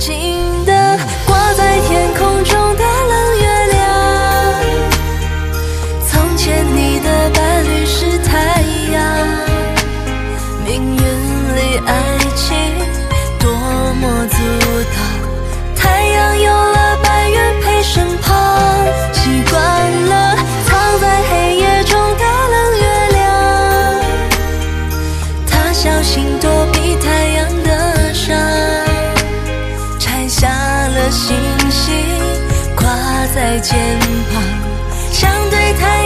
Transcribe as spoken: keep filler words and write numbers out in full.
静地挂在天空中的冷月亮。从前你的伴侣是太阳，命运里爱情多么阻挡，太阳有了白云陪身旁，习惯了藏在黑夜中的冷月亮，他小心躲避太阳的伤，拆下了星星挂在肩膀，像对太阳